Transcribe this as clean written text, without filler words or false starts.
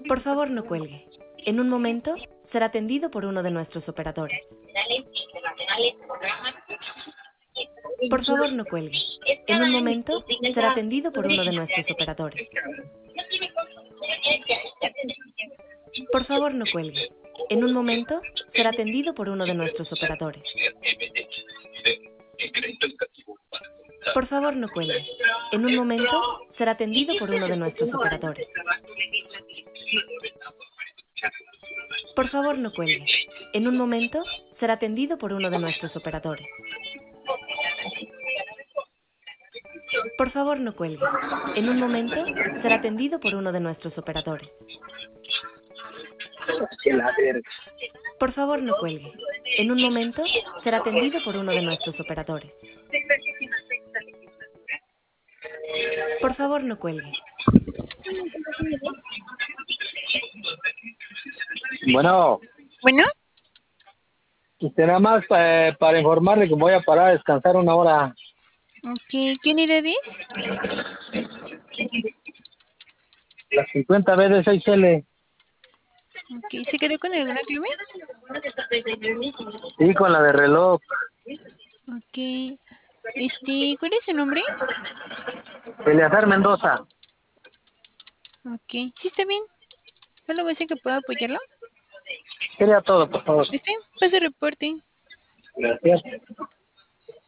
Por favor, no cuelgue. En un momento será atendido por uno de nuestros operadores. Por favor, no cuelgue. En un momento será atendido por uno de nuestros operadores. Por favor, no cuelgue. En un momento será atendido por uno de nuestros operadores. Por favor, no cuelgue. En un momento será atendido por uno de nuestros operadores. Por favor, no cuelgue. En un momento será atendido por uno de nuestros operadores. Por favor, no cuelgue. En un momento será atendido por uno de nuestros operadores. Por favor, no cuelgue. En un momento será atendido por uno de nuestros operadores. Por favor, no cuelgue. Bueno, Bueno, usted nada más para informarle que voy a parar a descansar una hora. ok. ¿Qué unidad es? Las 50 veces 6L. Ok. ¿Se quedó con alguna clave? Sí, con la de reloj. Ok. ¿Cuál es su nombre? Eleazar Mendoza. Ok. Sí, está bien. ¿Solo va a ser que pueda apoyarlo? Sería todo, por favor. Pase reporte. Gracias.